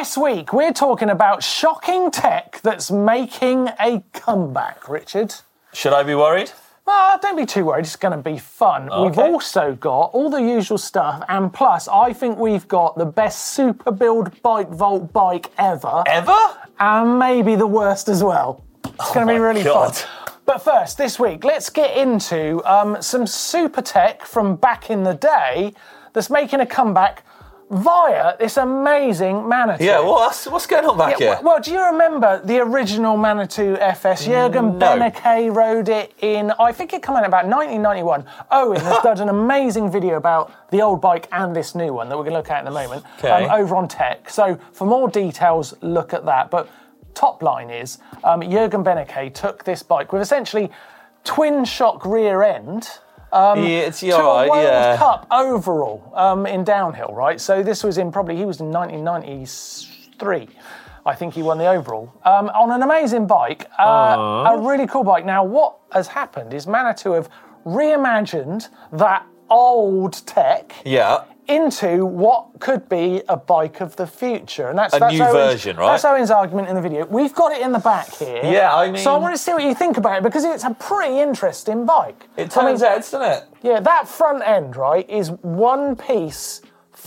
This week, we're talking about shocking tech that's making a comeback, Richard. Should I be worried? Well, don't be too worried. It's going to be fun. Okay. We've also got all the usual stuff, and plus, I think we've got the best super build bike vault bike ever. Ever? And maybe the worst as well. It's going to be really fun. But first, this week, let's get into some super tech from back in the day that's making a comeback via this amazing Manitou. Yeah, what's going on back here? Well, do you remember the original Manitou FS? Jürgen Beneke rode it in, I think it came out about 1991. Owen has done an amazing video about the old bike and this new one that we're going to look at in a moment over on Tech. So for more details, look at that. But top line is, Jürgen Beneke took this bike with essentially twin shock rear end to a World Cup overall in downhill, right? So this was he was in 1993. I think he won the overall. On an amazing bike, a really cool bike. Now, what has happened is Manitou have reimagined that old tech into what could be a bike of the future. And that's new version, right? That's Owen's argument in the video. We've got it in the back here. Yeah, I mean... So I want to see what you think about it, because it's a pretty interesting bike. It turns heads, doesn't it? Yeah, that front end, right, is one-piece,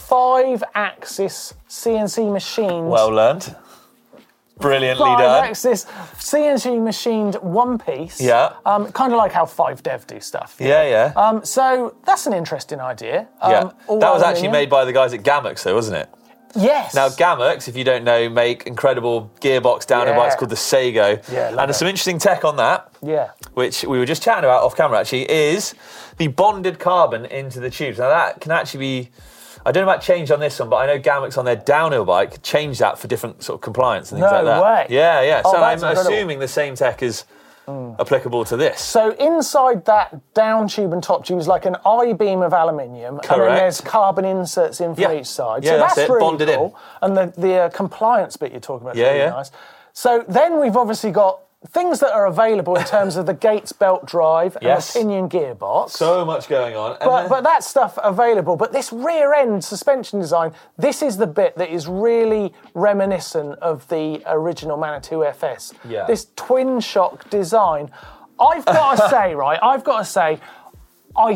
5-axis CNC machined... Well learned. Brilliantly done. 5-axis CNC machined one-piece. Yeah. Kind of like how 5Dev do stuff. Yeah. So that's an interesting idea. That was actually made by the guys at Gamex, though, wasn't it? Yes. Now, Gamex, if you don't know, make incredible gearbox downhill bikes called the Sego. Yeah, and there's some interesting tech on that, which we were just chatting about off camera, actually, is the bonded carbon into the tubes. Now, that can actually be... I don't know about change on this one, but I know Gamex on their downhill bike changed that for different sort of compliance and things like that. No way. Yeah. Oh, so I'm incredible. assuming the same tech is applicable to this. So inside that down tube and top tube is like an I-beam of aluminium. Correct. And then there's carbon inserts in from each side. Yeah, so that's that's it, really bonded cool. in. And the compliance bit you're talking about is really nice. So then we've obviously got things that are available in terms of the Gates belt drive and the pinion gearbox. So much going on. But that stuff available. But this rear end suspension design, this is the bit that is really reminiscent of the original Manitou FS. Yeah. This twin shock design. I've got to say, I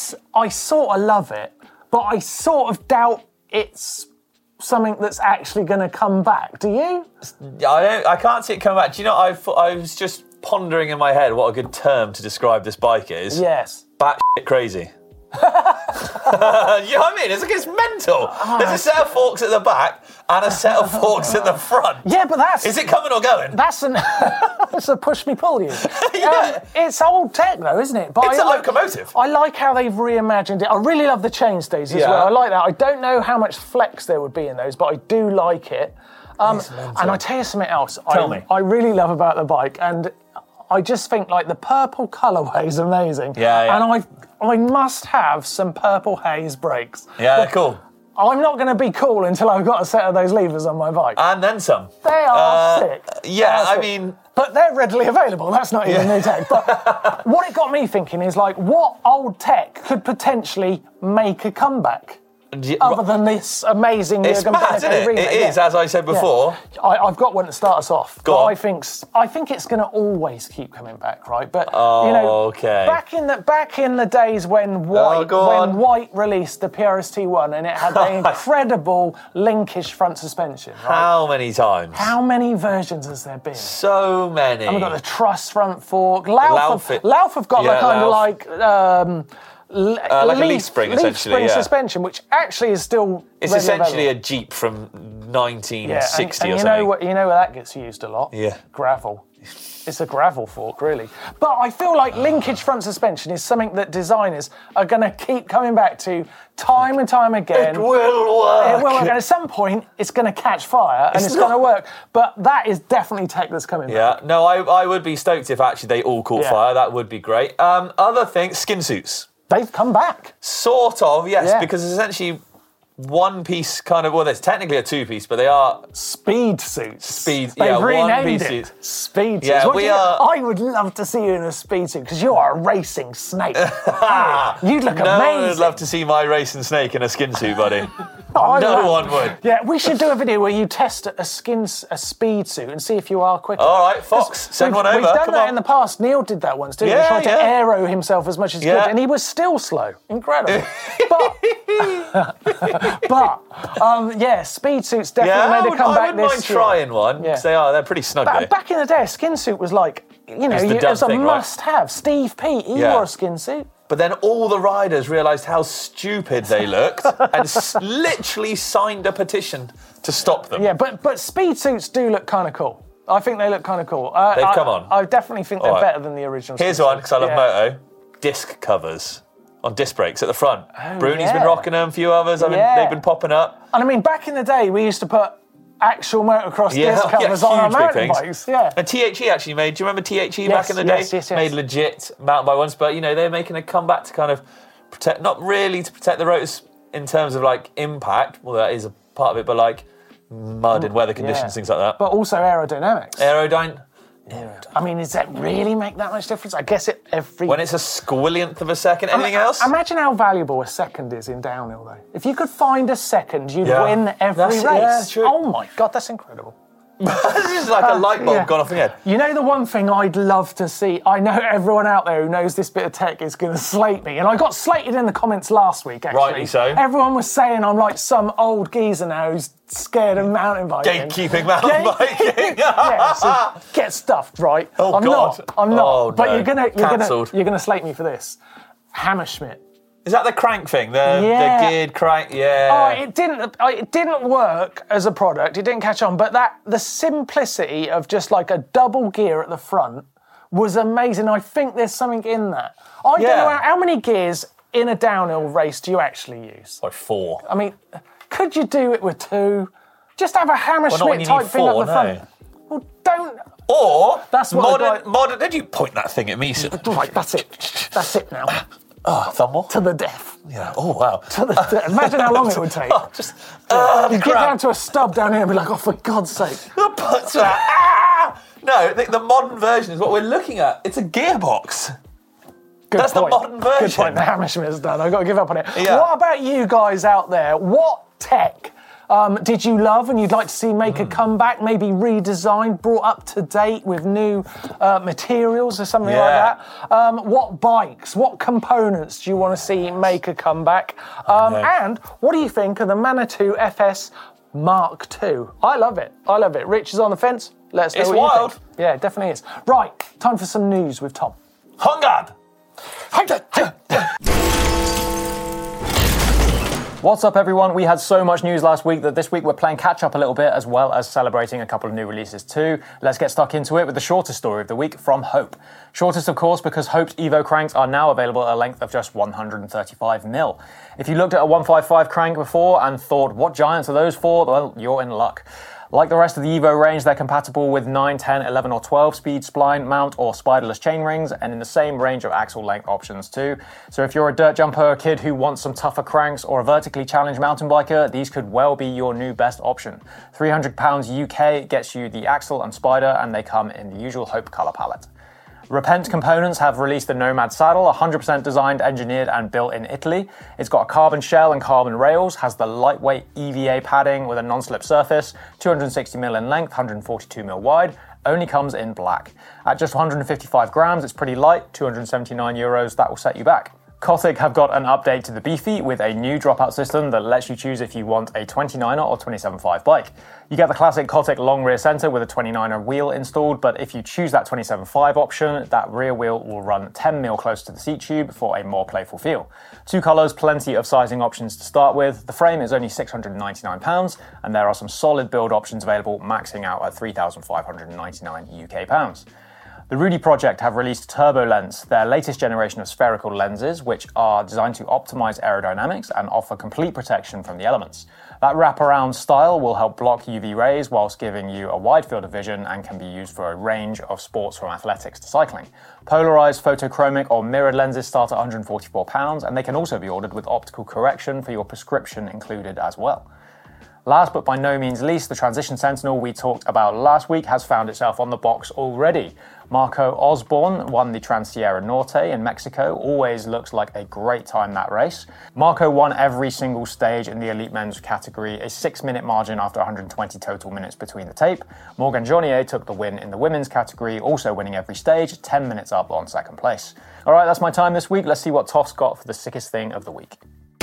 sort of love it, but I sort of doubt it's something that's actually going to come back. Do you? I can't see it coming back. Do you know, I was just pondering in my head what a good term to describe this bike is. Yes. Batshit crazy. You know what I mean? It's mental. There's a set of forks at the back and a set of forks at the front. Yeah, but that's... Is it coming or going? That's a push me pull you. It's old tech though, isn't it? But it's a locomotive. I like how they've reimagined it. I really love the chainstays as well. I like that. I don't know how much flex there would be in those, but I do like it. And I tell you something else. I really love about the bike, and I just think like the purple colourway is amazing. Yeah. And I must have some purple haze brakes. Yeah, they're cool. I'm not going to be cool until I've got a set of those levers on my bike. And then some. They are sick. Yeah, I mean... But they're readily available. That's not even new tech. But what it got me thinking is, like, what old tech could potentially make a comeback? Other than this amazing It's mad, isn't it? remake. It is, as I said before. I've got one to start us off. Go on. I think it's going to always keep coming back, right? But back in the days when White released the PRST1 and it had the incredible linkish front suspension. Right? How many times? How many versions has there been? So many. And we've got the truss front fork. Lauf have got the kind of like... like a leaf spring, essentially. Suspension, which actually is still... It's essentially a Jeep from 1960 and or something. You know where that gets used a lot? Yeah. Gravel. It's a gravel fork, really. But I feel like linkage front suspension is something that designers are going to keep coming back to time and time again. It will work. It will work. And at some point, it's going to catch fire and it's going to work. But that is definitely tech that's coming back. Yeah. No, I would be stoked if actually they all caught fire. That would be great. Other things, skin suits. They've come back. Sort of, yes, because it's essentially one piece kind of... Well, there's technically a two-piece, but they are... Speed suits. They've renamed one-piece it. suits. Speed suits. Yeah, I would love to see you in a speed suit, because you are a racing snake. You'd look amazing. No one would love to see my racing snake in a skin suit, buddy. No one would. Yeah, we should do a video where you test a speed suit and see if you are quicker. All right, Fox, send one over. We've done that in the past. Neil did that once, didn't he? He tried to aero himself as much as he could, and he was still slow. Incredible. but speed suits definitely made a comeback I wouldn't mind trying one, because they're pretty snug. Back in the day, a skin suit was like, it was a must-have. Steve Peat, he wore a skin suit. But then all the riders realised how stupid they looked and literally signed a petition to stop them. Yeah, but speed suits do look kind of cool. I think they look kind of cool. They've come on. I definitely think they're better than the original. Here's one, because I love Moto. Disc covers on disc brakes at the front. Bruni's been rocking them, a few others. They've been popping up. And I mean, back in the day, we used to put actual motocross disc covers on our mountain bikes. Yeah. And THE actually made, do you remember THE back in the day? Yes. Made legit mountain bike ones, but they're making a comeback to kind of protect, not really to protect the rotors in terms of like impact, well that is a part of it, but like mud and weather conditions, things like that. But also aerodynamics. I mean, does that really make that much difference? I guess when it's a squillionth of a second. Anything else? Imagine how valuable a second is in downhill, though. If you could find a second, you'd win every race. Yeah, true. Oh my God, that's incredible. This is like a light bulb gone off my head. You know the one thing I'd love to see? I know everyone out there who knows this bit of tech is going to slate me. And I got slated in the comments last week, actually. Rightly so. Everyone was saying I'm like some old geezer now who's scared of mountain biking. Gatekeeping mountain biking. So get stuffed, right? Oh, I'm God. I'm not. Oh, but no. you're gonna slate me for this. Hammerschmidt. Is that the crank thing? The geared crank? Yeah. Oh, it didn't work as a product. It didn't catch on. But the simplicity of just like a double gear at the front was amazing. I think there's something in that. I don't know how many gears in a downhill race do you actually use? Like 4. I mean, could you do it with 2? Just have a Hammerschmidt type thing at the front. Well, don't. Or that's what modern. Did you point that thing at me? Right, that's it. That's it now. Thumb more? To the death. Yeah. Oh, wow. To the death. Imagine how long it would take. You get down to a stub down here and be like, oh, for God's sake. No, the modern version is what we're looking at. It's a gearbox. That's the modern version. Good point. The Hammerschmidt's done. I've got to give up on it. Yeah. What about you guys out there? What tech did you love and you'd like to see make a comeback, maybe redesigned, brought up to date with new materials or something like that? What bikes, what components do you want to see make a comeback? And what do you think of the Manitou FS Mark II? I love it. Rich is on the fence. Let us know what you think. Yeah, it definitely is. Right, time for some news with Tom. Hungard! What's up, everyone? We had so much news last week that this week we're playing catch up a little bit, as well as celebrating a couple of new releases too. Let's get stuck into it with the shortest story of the week from Hope. Shortest, of course, because Hope's Evo cranks are now available at a length of just 135mm. If you looked at a 155 crank before and thought, what giants are those for? Well, you're in luck. Like the rest of the Evo range, they're compatible with 9, 10, 11 or 12 speed spline, mount or spiderless chainrings, and in the same range of axle length options too. So if you're a dirt jumper kid who wants some tougher cranks or a vertically challenged mountain biker, these could well be your new best option. £300 UK gets you the axle and spider, and they come in the usual Hope colour palette. Repent Components have released the Nomad saddle, 100% designed, engineered and built in Italy. It's got a carbon shell and carbon rails, has the lightweight EVA padding with a non-slip surface, 260mm in length, 142mm wide, only comes in black. At just 155 grams, it's pretty light, €279, that will set you back. Kotick have got an update to the Beefy with a new dropout system that lets you choose if you want a 29er or 27.5 bike. You get the classic Kotick long rear centre with a 29er wheel installed, but if you choose that 27.5 option, that rear wheel will run 10mm close to the seat tube for a more playful feel. 2 colours, plenty of sizing options to start with. The frame is only £699, and there are some solid build options available, maxing out at £3,599 UK pounds. The Rudy Project have released Turbo Lens, their latest generation of spherical lenses, which are designed to optimize aerodynamics and offer complete protection from the elements. That wraparound style will help block UV rays whilst giving you a wide field of vision and can be used for a range of sports from athletics to cycling. Polarized, photochromic or mirrored lenses start at £144, and they can also be ordered with optical correction for your prescription included as well. Last but by no means least, the Transition Sentinel we talked about last week has found itself on the box already. Marco Osborne won the Trans-Sierra Norte in Mexico. Always looks like a great time that race. Marco won every single stage in the elite men's category, a 6-minute margin after 120 total minutes between the tape. Morgan Journier took the win in the women's category, also winning every stage, 10 minutes up on second place. All right, that's my time this week. Let's see what Toff's got for the sickest thing of the week.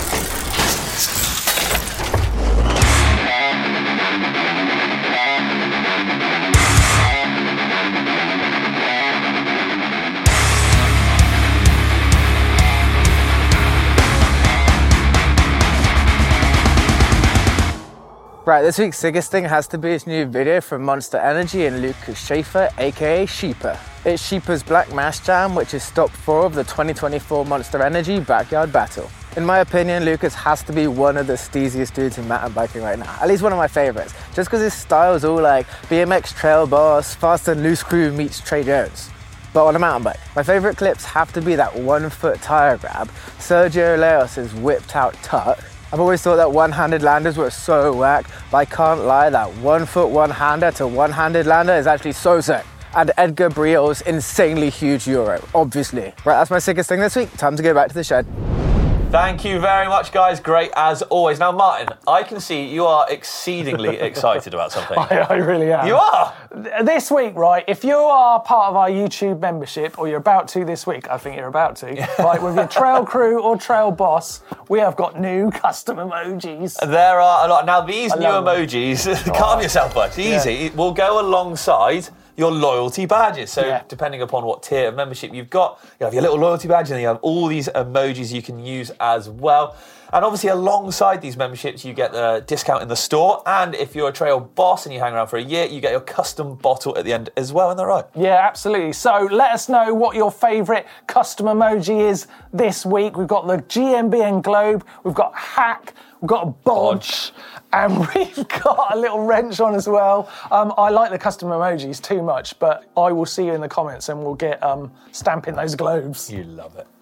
Right, this week's sickest thing has to be his new video from Monster Energy and Lucas Schaefer, aka Sheeper. It's Sheeper's Black Mass Jam, which is stop 4 of the 2024 Monster Energy Backyard Battle. In my opinion, Lucas has to be one of the steeziest dudes in mountain biking right now. At least one of my favorites. Just because his style is all like BMX Trail Boss, Fast and Loose Crew meets Trey Jones. But on a mountain bike. My favorite clips have to be that 1-foot tire grab, Sergio Leos's whipped out tuck. I've always thought that one-handed landers were so whack, but I can't lie, that 1-foot one-hander to one-handed lander is actually so sick. And Edgar Briel's insanely huge Euro, obviously. Right, that's my sickest thing this week. Time to go back to the shed. Thank you very much, guys. Great as always. Now, Martin, I can see you are exceedingly excited about something. I really am. You are? This week, right, if you are part of our YouTube membership, or you're about to this week, I think you're about to, right, with your Trail Crew or Trail Boss, we have got new custom emojis. There are a lot. Now, these new emojis, calm yourself, bud. Easy. Will go alongside your loyalty badges. So depending upon what tier of membership you've got, you have your little loyalty badge and then you have all these emojis you can use as well. And obviously alongside these memberships, you get the discount in the store. And if you're a Trail Boss and you hang around for a year, you get your custom bottle at the end as well. Isn't that right? Yeah, absolutely. So let us know what your favourite custom emoji is this week. We've got the GMBN Globe, we've got Hack, we've got a Bodge, and we've got a little wrench on as well. I like the custom emojis too much, but I will see you in the comments and we'll get stamping those globes. You love it.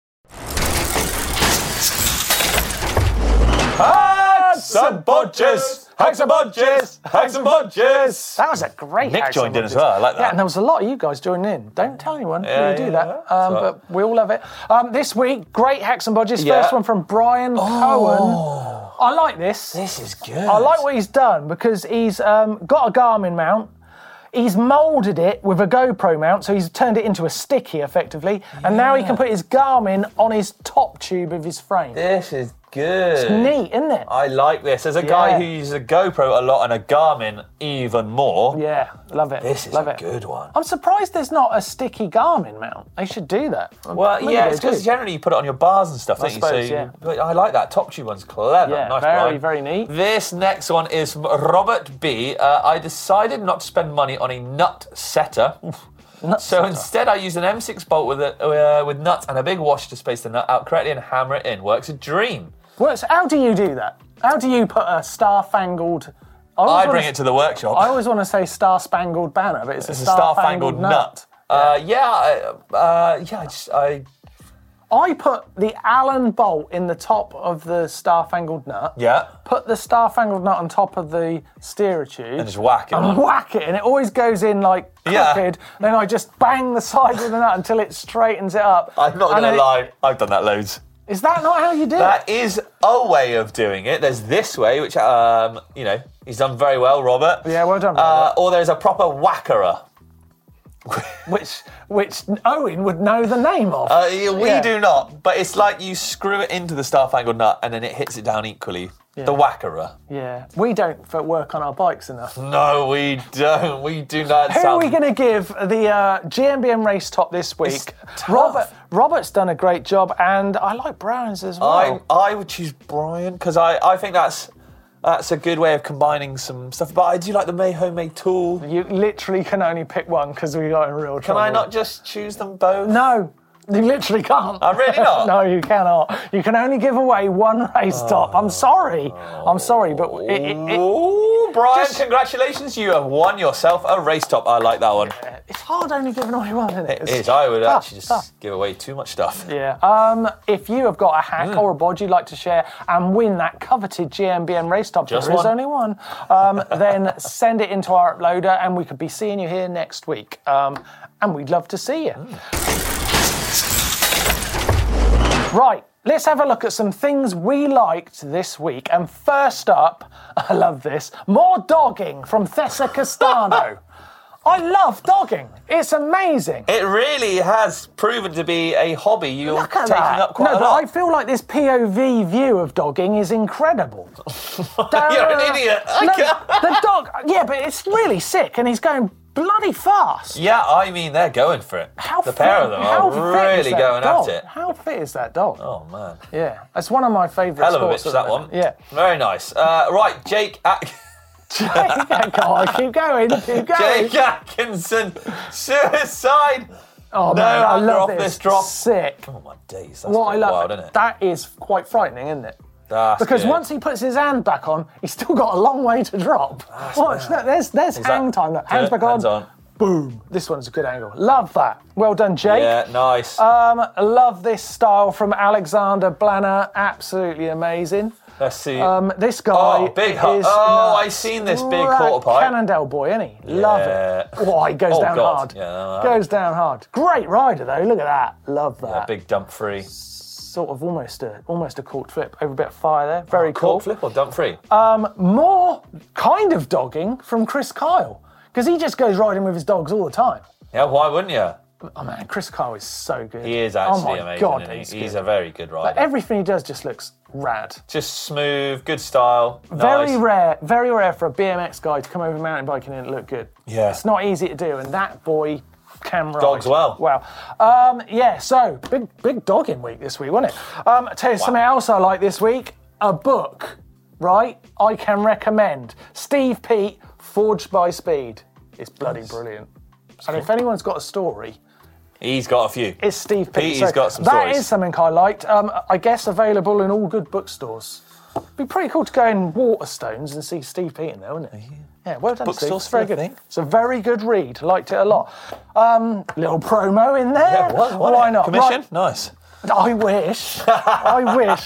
Hacks and Bodges! Hacks and Bodges! Hacks and Bodges! That was a great Nick Hacks joined and in as well, I like that. Yeah, and there was a lot of you guys joining in. Don't tell anyone you do that, but we all love it. This week, great Hacks and Bodges. First one from Brian Cohen. I like this. This is good. I like what he's done because he's got a Garmin mount. He's moulded it with a GoPro mount, so he's turned it into a sticky, effectively. Yeah. And now he can put his Garmin on his top tube of his frame. This is good. It's neat, isn't it? I like this. As a guy who uses a GoPro a lot and a Garmin even more. Yeah, love it. This is a good one. I'm surprised there's not a sticky Garmin mount. They should do that. Well, it's because generally you put it on your bars and stuff, don't you? So, but I like that. Top tube one's clever. Yeah, nice, very neat. This next one is from Robert B. I decided not to spend money on a nut setter. Instead, I used an M6 bolt with nuts and a big washer to space the nut out correctly and hammer it in. Works a dream. How do you do that? How do you put a star-fangled... I bring it to the workshop. I always want to say star-spangled banner, but it's a star-fangled nut. I put the Allen bolt in the top of the star-fangled nut. Yeah. Put the star-fangled nut on top of the steerer tube. And just whack it. And it always goes in like crooked. Then I just bang the side of the nut until it straightens it up. I'm not going to lie, I've done that loads. Is that not how you do it? That is a way of doing it. There's this way, which, he's done very well, Robert. Yeah, well done, Robert. Or there's a proper whackerer. which Owen would know the name of. We do not, but it's like you screw it into the star-fangled nut and then it hits it down equally. Yeah. The whackerer. Yeah. We don't work on our bikes enough. No, we don't. We do not. Who are we going to give the GMBM race top this week? Robert's done a great job, and I like Brian's as well. I would choose Brian because I think that's a good way of combining some stuff. But I do like the homemade tool. You literally can only pick one because we got in real trouble. Can I not just choose them both? No. You literally can't. I'm really not. No, you cannot. You can only give away one race top. I'm sorry. I'm sorry, but Ooh, Brian, congratulations. You have won yourself a race top. I like that one. It's hard only giving away one, isn't it? It is. I would actually just give away too much stuff. Yeah. If you have got a hack or a bod you'd like to share and win that coveted GMBM race top, there is only one, then send it into our uploader and we could be seeing you here next week. And we'd love to see you. Right, let's have a look at some things we liked this week. And first up, I love this, more dogging from Thessa Castano. I love dogging. It's amazing. It really has proven to be a hobby you're taking up quite a lot. No, but I feel like this POV view of dogging is incredible. You're an idiot. The dog, yeah, but it's really sick and he's going bloody fast. Yeah, I mean, they're going for it. The pair of them are really going at it. How fit is that dog? Oh, man. Yeah, it's one of my favourite sports. Hell of a bitch, that one. Yeah. Very nice. Right, Jake... Go on, keep going. Jake Atkinson, suicide. Oh, no, man, I love this drop. Sick. Oh, my days. That's wild, isn't it? That is quite frightening, isn't it? Because once he puts his hand back on, he's still got a long way to drop. Watch that. There's hang time. Hands back on. Hands on. Boom. This one's a good angle. Love that. Well done, Jake. Yeah, nice. Love this style from Alexander Blanner. Absolutely amazing. Let's see. This guy big is I've seen this big quarter pipe. Cannondale boy, isn't he? Love it. Oh, he goes down hard. Yeah, goes down hard. Great rider, though. Look at that. Love that. Yeah, big dump free. Sort of almost a cork flip. Over a bit of fire there. Very cool. Cork flip or dump free? More kind of dogging from Chris Kyle. Because he just goes riding with his dogs all the time. Yeah, why wouldn't you? Oh, man, Chris Kyle is so good. He is actually amazing, God, isn't he? He's a very good rider. Like, everything he does just looks rad. Just smooth, good style. Very rare for a BMX guy to come over mountain biking and look good. Yeah. It's not easy to do, and that boy can ride. Dogs well. Wow. So big dogging week this week, wasn't it? I'll tell you something else I like this week. A book, right? I can recommend. Steve Peat, Forged by Speed. It's bloody brilliant. And if anyone's got a story... He's got a few. It's Steve Peat. He's got some stories. That is something I liked. I guess available in all good bookstores. It'd be pretty cool to go in Waterstones and see Steve Peat in there, wouldn't it? Yeah, well done, Steve. It's very good. It's a very good read. Liked it a lot. Little promo in there. Yeah, why not? Commission? Right. Nice. I wish. I wish.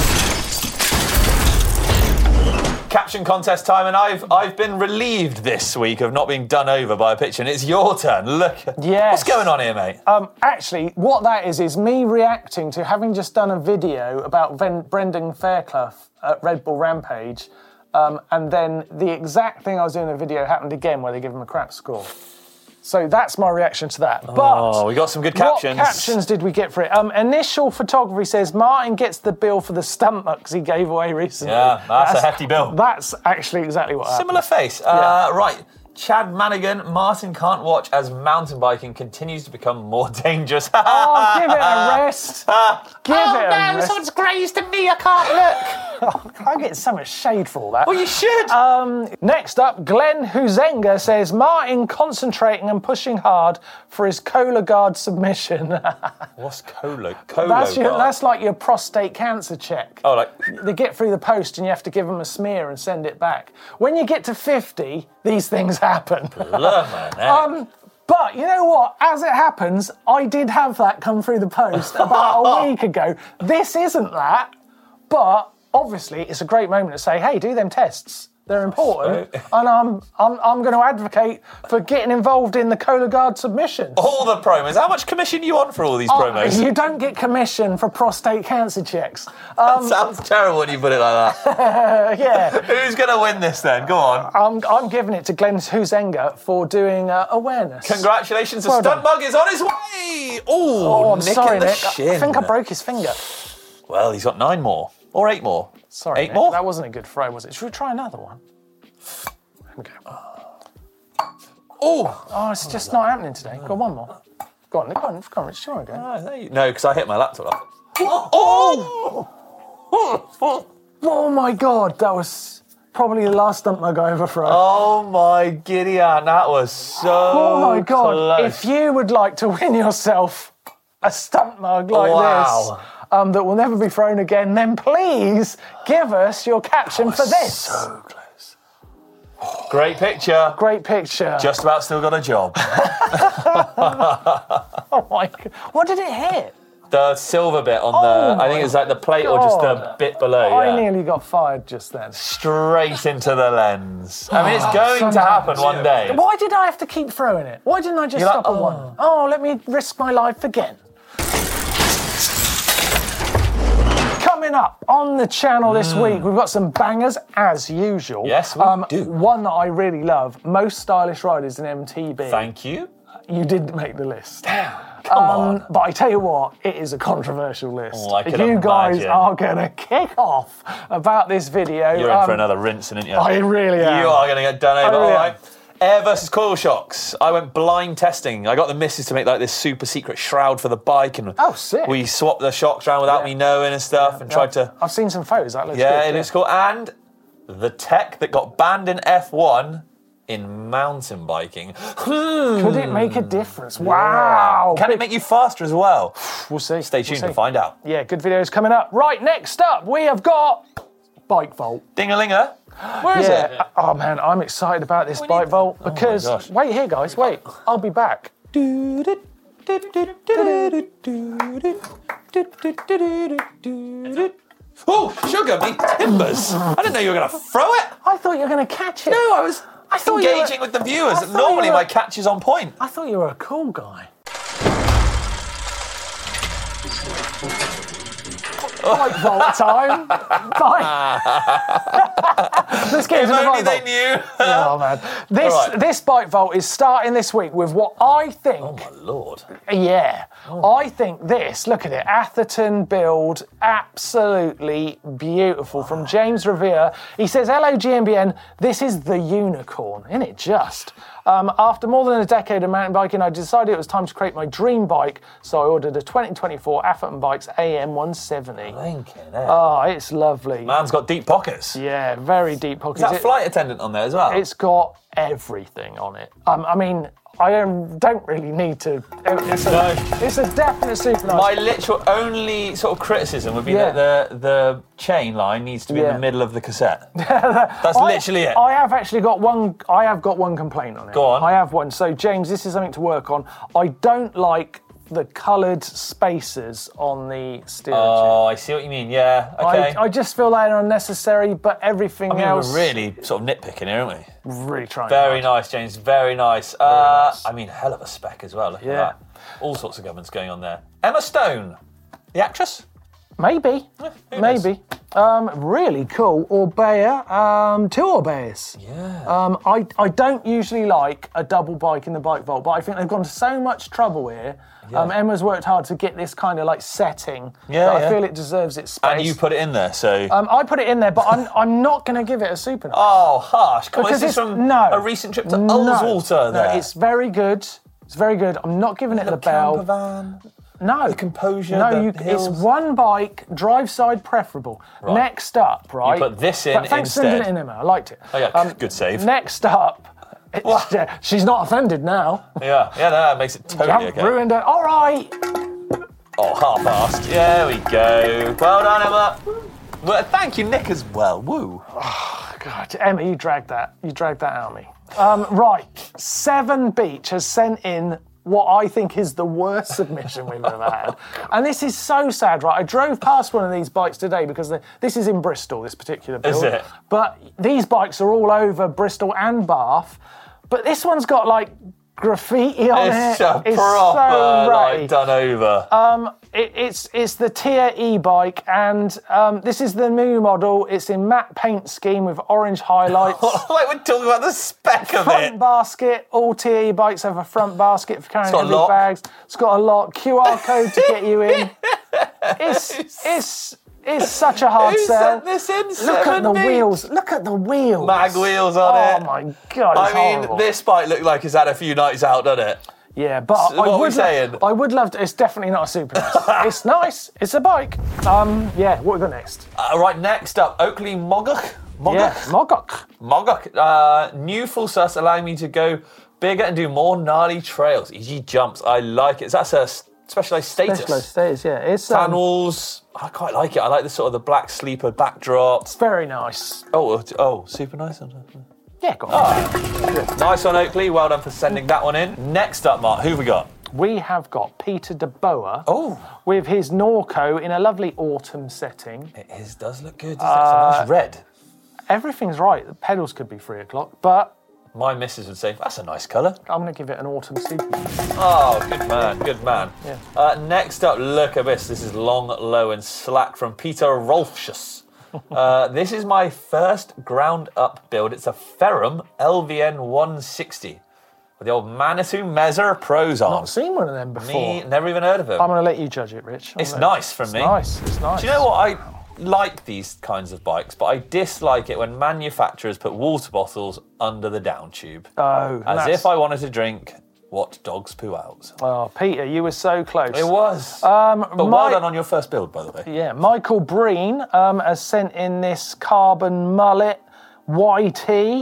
Caption contest time, and I've been relieved this week of not being done over by a picture, and it's your turn. Look. Yes. What's going on here, mate? Actually, what that is me reacting to having just done a video about Brendan Fairclough at Red Bull Rampage, and then the exact thing I was doing in the video happened again where they give him a crap score. So that's my reaction to that. But we got some good captions. What captions did we get for it? Initial Photography says, Martin gets the bill for the stunt mucks he gave away recently. Yeah, that's a hefty bill. That's actually exactly what happened. Similar face. Right. Chad Manigan, Martin can't watch as mountain biking continues to become more dangerous. Give it a rest. Give it a rest. Someone's grazed at me, I can't look. I get so much shade for all that. Well, you should. Next up, Glenn Huzenga says, Martin concentrating and pushing hard for his Cologuard submission. What's Cologuard? That's like your prostate cancer check. Oh, like... They get through the post and you have to give them a smear and send it back. When you get to 50, these things happen. But you know what? As it happens, I did have that come through the post about a week ago. This isn't that, but obviously it's a great moment to say, hey, do them tests. They're important, and I'm going to advocate for getting involved in the Cologuard submission. All the promos. How much commission you on for all these promos? You don't get commission for prostate cancer checks. That sounds terrible when you put it like that. Yeah. Who's going to win this then? Go on. I'm giving it to Glenn Huzenga for doing awareness. Congratulations, the stunt bug is on his way. Oh, I'm sorry, Nick. Shin. I think I broke his finger. Well, he's got 9 more. Or 8 more. Sorry, 8 Nick, more? That wasn't a good throw, was it? Should we try another one? Here we go. Oh, it's just not happening today. Go on, one more. Go on, Nick. Go on, Rich. Sure, go. No, because I hit my laptop. Oh my God, that was probably the last stunt mug I ever throw. Oh my giddy aunt, that was so Oh my God, close. if you would like to win yourself a stunt mug like this that will never be thrown again, then please give us your caption for this. So close. Great picture. Great picture. Just about still got a job. Oh my God. What did it hit? The silver bit on the, I think it's like the plate or just the bit below. I nearly got fired just then. Straight into the lens. I mean, it's going to happen one day. Why did I have to keep throwing it? Why didn't I just stop at one? Oh, let me risk my life again. Coming up on the channel this week, we've got some bangers as usual. Yes, we do. One that I really love, most stylish riders in MTB. Thank you. You didn't make the list. Come on. But I tell you what, it is a controversial list. Oh, I can you guys imagine. are going to kick off about this video. You're in for another rinse, aren't you? I really am. You are going to get done over. really All right. Air versus coil shocks. I went blind testing. I got the missus to make like this super secret shroud for the bike, and sick. we swapped the shocks around without me knowing and stuff, and tried to. I've seen some photos. That looks good. Yeah, it looks cool. And the tech that got banned in F1 in mountain biking. Could it make a difference? Wow. Can it make you faster as well? We'll see. Stay tuned to find out. Yeah, good videos coming up. Right, next up, we have got Bike Vault. Ding-a-linger. Where is it? Oh, man, I'm excited about this Bike Vault because... gosh. Wait here, guys, wait. I'll be back. Oh, sugar me timbers. I didn't know you were going to throw it. I thought you were going to catch it. No, I was engaging with the viewers. Normally my catch is on point. I thought you were a cool guy. Bike Vault time. Bike. Let's get into the If only Bike they Vault. knew. Oh, man. This Bike Vault is starting this week with what I think... Oh, my Lord. Yeah. I think this, look at it, Atherton build, absolutely beautiful. From James Revere. He says, hello GMBN, this is the unicorn, isn't it just? After more than a decade of mountain biking, I decided it was time to create my dream bike, so I ordered a 2024 Atherton Bikes AM170. Oh, it's lovely. Man's got deep pockets. Yeah, very deep pockets. Is that flight attendant on there as well? It's got everything on it. I mean, I don't really need to. It's a definite super nice. My literal only sort of criticism would be that the chain line needs to be in the middle of the cassette. That's literally it. I have actually got one. I have got one complaint on it. Go on. I have one. So James, this is something to work on. I don't like the coloured spacers on the steering Oh, I see what you mean. Yeah. Okay. I just feel they're unnecessary, but everything else. We're really sort of nitpicking here, aren't we? Really trying. Very nice, James. Very nice. I mean, hell of a spec as well. Look at that. All sorts of governments going on there. Emma Stone, the actress. Maybe. Maybe. Really cool. Orbea. 2 Orbeas. Yeah. I don't usually like a double bike in the Bike Vault, but I think they've gone to so much trouble here. Emma's worked hard to get this kind of like setting. I feel it deserves its space. And you put it in there, so. I put it in there, but I'm not going to give it a super nice. Oh, harsh. Come on, Because this is it's- from a recent trip to Ullswater there. No, it's very good. It's very good. I'm not giving it the bell. Camper van. No. The composure, No, the hills. it's one bike, drive side preferable. Right. Next up, right? You put this in Thanks for instead. sending it in, Emma. I liked it. Oh, yeah, good save. Next up, she's not offended now. Yeah, that makes it totally okay. Ruined it. All right. Oh, half-assed. There we go. Well done, Emma. Well, thank you, Nick, as well. Woo. Oh, God, Emma, you dragged that out of me. Right, 7 Beach has sent in what I think is the worst submission we've ever had. And this is so sad, right? I drove past one of these bikes today because this is in Bristol, this particular build. Is it? But these bikes are all over Bristol and Bath. But this one's got like graffiti on It's it. a proper, so ratty. like, done over. It's the Tier e-bike, and this is the new model. It's in matte paint scheme with orange highlights. Like we're talking about the spec of Front it. basket. All Tier e-bikes have a front basket for carrying got a heavy lock. bags. It's got a lock. QR code to get you in. It's such a hard Who sell. sent this in? Look at the 7 wheels. Look at the wheels. Mag wheels on it. Oh my God! It's I mean, horrible. this bike looked like it's had a few nights out, doesn't it? Yeah, but So what are we saying? I would love to. It's definitely not a super nice. It's nice. It's a bike. Yeah. What we got next? Right, next up, Oakley Mogok. Yeah, Mogok. Mogok. New full sus allowing me to go bigger and do more gnarly trails. Easy jumps. I like it. That's a specialised status. Specialised status, yeah. It's Tan walls. I quite like it. I like the sort of the black sleeper backdrop. It's very nice. Oh, super nice. Yeah, go on. Nice one, Oakley. Well done for sending that one in. Next up, Mark, who have we got? We have got Peter de Boer with his Norco in a lovely autumn setting. It does look good. It's a nice red. Everything's right. The pedals could be 3 o'clock, but my missus would say, that's a nice colour. I'm going to give it an autumn super. Oh, good man. Yeah. Next up, look at this. This is long, low and slack from Peter Rolfschuss. This is my first ground-up build. It's a Ferrum LVN 160 with the old Manitou Mezzer Pros arms. Not seen one of them before. Me, never even heard of them. I'm going to let you judge it, Rich. It's nice from me. It's nice. Do you know what? I like these kinds of bikes, but I dislike it when manufacturers put water bottles under the down tube. Oh. As if I wanted to drink what dogs poo out. Oh, Peter, you were so close. It was. But well done on your first build, by the way. Yeah, Michael Breen has sent in this carbon mullet YT.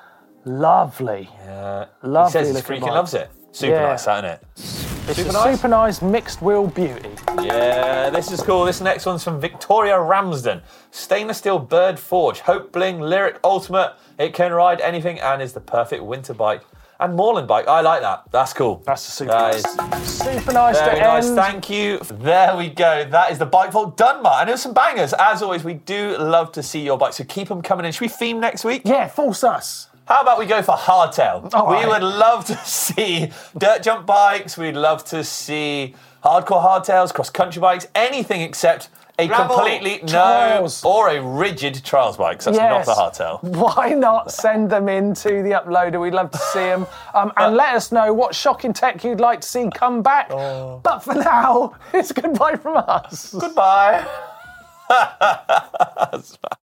Lovely. Yeah. Lovely. He says he freaking loves it. Super nice, isn't it? It's super nice mixed wheel beauty. Yeah, this is cool. This next one's from Victoria Ramsden. Stainless steel Bird Forge, Hope Bling, Lyric Ultimate. It can ride anything and is the perfect winter bike and moorland bike. I like that. That's cool. That's a super nice. Super nice to very nice. end. Thank you. There we go. That is the Bike Vault done, Mark. And there's some bangers. As always, we do love to see your bikes, so keep them coming in. Should we theme next week? Yeah, full sus. How about we go for hardtail? We would love to see dirt jump bikes. We'd love to see hardcore hardtails, cross-country bikes, anything except a completely trials. Or a rigid trials bike. So that's not the hardtail. Why not send them into the uploader? We'd love to see them. And let us know what shocking tech you'd like to see come back. But for now, it's goodbye from us. Goodbye.